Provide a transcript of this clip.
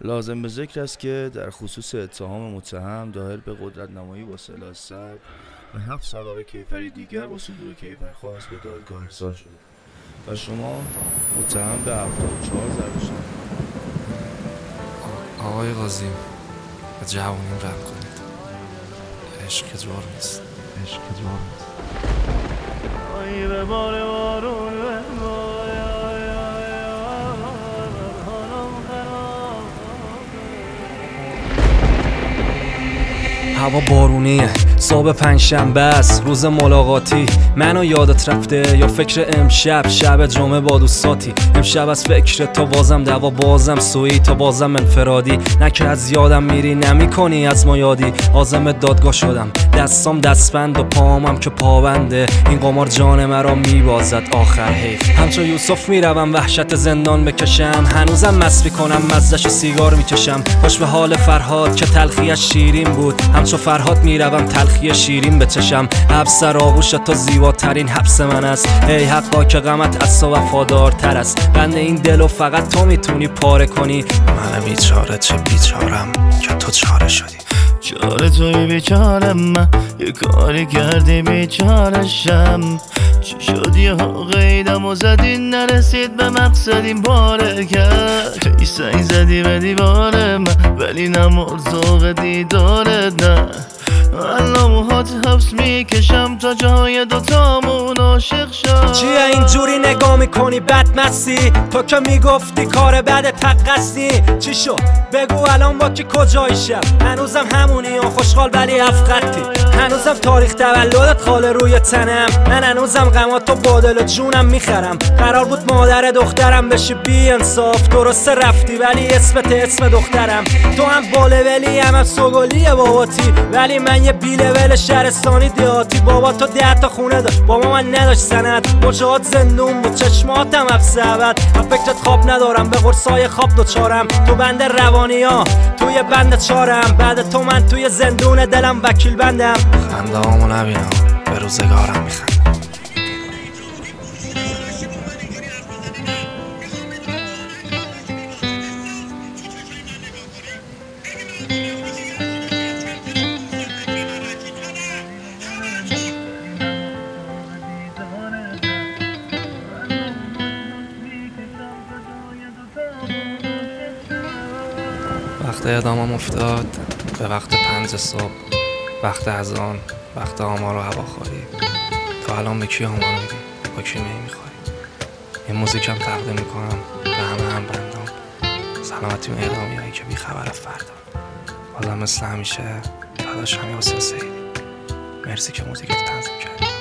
لازم به ذکر است که در خصوص اتهام متهم داخل به قدرت نمایی با سلاح سر و 7 سابقه کیفری دیگر با صدور کیفرخواست به دادگاه ارسال شد و شما متهم به 74 ضرب شد. آقای قاضی به جوانیم رحم کنید. عشق که جور نیست. آی به بار بارون هوا بارونیه، صبح پنجشنبه است، روز ملاقاتی. منو یادت رفته یا فکر امشب، شب جمعه با دوستاتی؟ امشب از فکر تو بازم دوا، بازم سویی تو بازم انفرادی. نه که از یادم میری نمی کنی از ما یادی. عازم دادگاه شدم، دستام دستبند و پامم که پابنده. این قمار جان مرا میبازد آخر حیف. همچون یوسف میروم وحشت زندان بکشم، هنوزم مست میکنم مزه‌شو سیگار میکشم. خوش به حال فرهاد که تلخیش شیرین بود، همچون فرهاد میروم تلخی شیرین بچشم. حبس آغوش تو زیباترین حبس من است، ای حقا که غمت از تو وفادارتر است. بند این دلو فقط تو میتونی پاره کنی. من بیچاره چه بیچارم که تو چاره شدی. چاره توی بیچارم، من یه کاری کردی بیچارشم. چی شد یه قیدم و زدی نرسید به مقصد، این باره کرد توی سنگ زدی به دیوار من، ولی نمرد ذوق دیدارت. نه الان موهات حبس میکشم تا جای دوتامون عاشق شد. چیه اینجوری نگاه میکنی بدمستی؟ تو که میگفتی کار بد تقصی. چی شد بگو الان با کی کجایی شب؟ هنوزم همونی و خوشحال ولی افقدتی. هنوزم تاریخ تولدت خاله روی تنم. من هنوزم غماتو با دل و جونم میخرم. قرار بود مادر دخترم بشی بی انصاف، درسته رفتی ولی اسمت اسم دخترم. تو هم بالولی هم سوگلیه باباتی، ولی من یه بی لول شهرستانی دیاتی. بابا تو 10 تا خونه داشت، بابا من نداشت سند. مجاهد زندون بود، چشماتم حبس ابد. من فکرت خواب ندارم، به قرصای خواب دوچارم. تو بند روانی ها توی بند چارم. بعد تو من توی زندون دلم وکیل بندم. خنده هامو نبینم، به روزگارم میخندم. وقت اعدامم افتاد به وقت 5 صبح، وقت اذان، وقت آمار و هواخوری. تا الان به کی آمار میدی؟ با کی میخوری؟ این موزیکم تقدیم میکنم به همه همبندان. سلامتی اون اعدامی هایی که بیخبر از فردا. بازم مثل همیشه داداشم حسین سیدی. مرسی که موزیکت تنظیم کردی.